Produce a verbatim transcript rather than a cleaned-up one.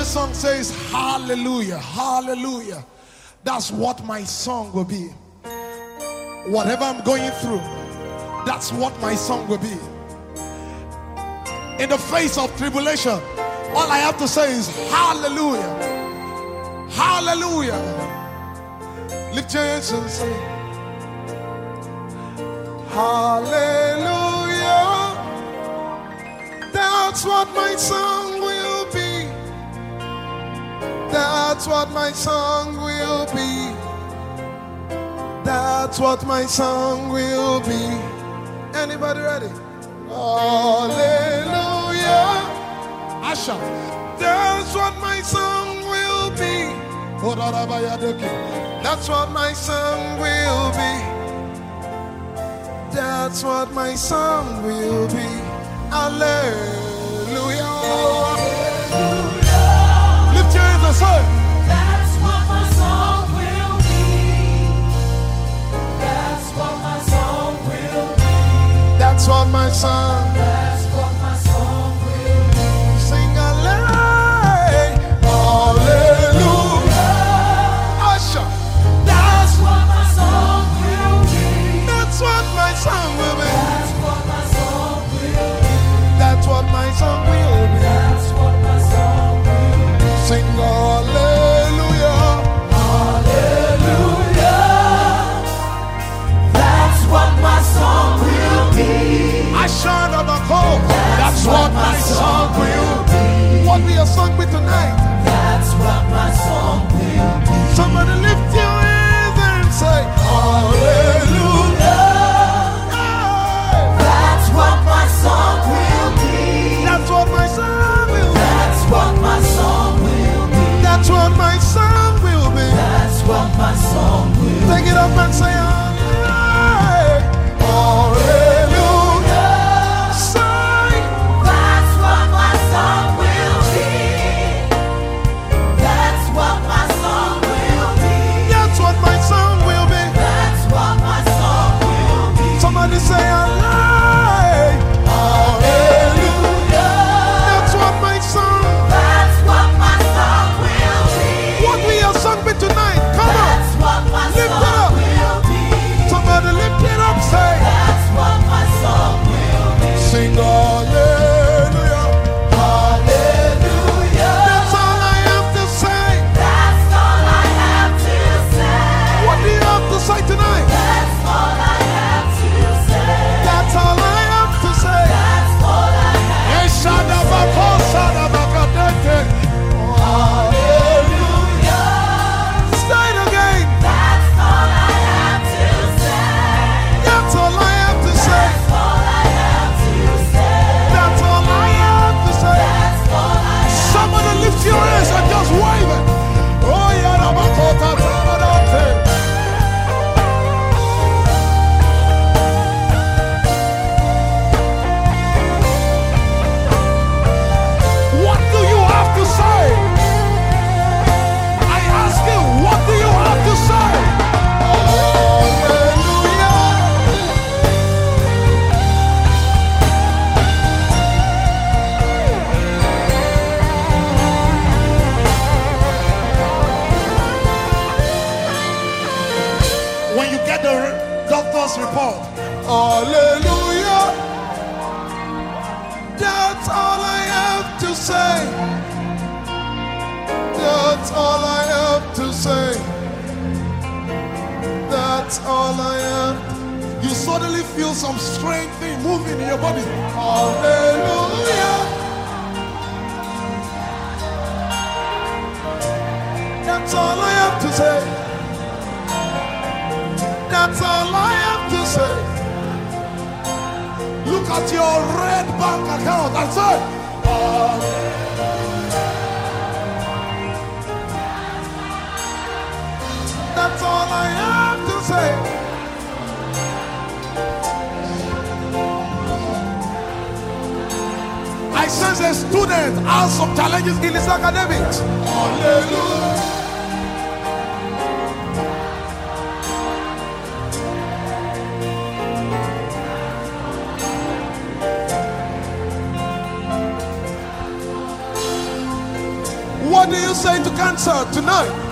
This song says, hallelujah, hallelujah. That's what my song will be. Whatever I'm going through, that's what my song will be. In the face of tribulation, all I have to say is hallelujah, hallelujah. Lift your hands and say, hallelujah. That's what my song will be. That's what my song will be. That's what my song will be. Anybody ready? Hallelujah. Asha. That's what my song will be. That's what my song will be. That's what my song will be. Hallelujah. Lift your hands and say, that's what my song will be. That's what my song will be. that's what my song. That's what my song will be. Sing hallelujah. Hallelujah. Usher. That's what my song will be. That's what my song will be. That's what my song will be. That's what my song will be. That's what my song will be. Sing hallelujah. Hallelujah. That's what my song will be. I shine on the cold. That's what my song will be. What will your song be tonight? That's what my song will be. Somebody lift your hands and say hallelujah. That's what my song will be. That's what my song will be. That's what my song will be. That's what my song will be. That's what my song will be. Take it up and say hallelujah. Hallelujah. Say That's what my song will be. That's what my song will be. that's what my song will be. That's what my song will be. Somebody say hallelujah. Hallelujah. That's what my song. That's what my song will be. What will your song be tonight? Come on. That's what my Lift it song up. will be. Somebody lift it up. Say That's what my song will be. sing hallelujah. Hallelujah. That's all I have to say. That's all I have to say. What do you have to say tonight? That's all I have to say. That's all I have to say. That's all I have. Eshadabako, sadabakadete. Hallelujah. Say it again. That's all I have to say. That's all I have to say. That's all I have to say. That's all I have to say. That's all I have. Somebody lift your hands and just wave it. Oh, yeah, Rabakota, Tabadate. What do you have to say? I ask you, what do you have to say? Hallelujah. When you get the re- doctor's report, hallelujah. That's all I have to say. That's all I have to say. That's all I have. You suddenly feel some strange thing moving in your body. Hallelujah. That's all I have to say. That's all I have to say. Look at your red bank account and say, that's all I have to say. I sense a student has some challenges in his academics. Hallelujah. What do you say to cancer tonight?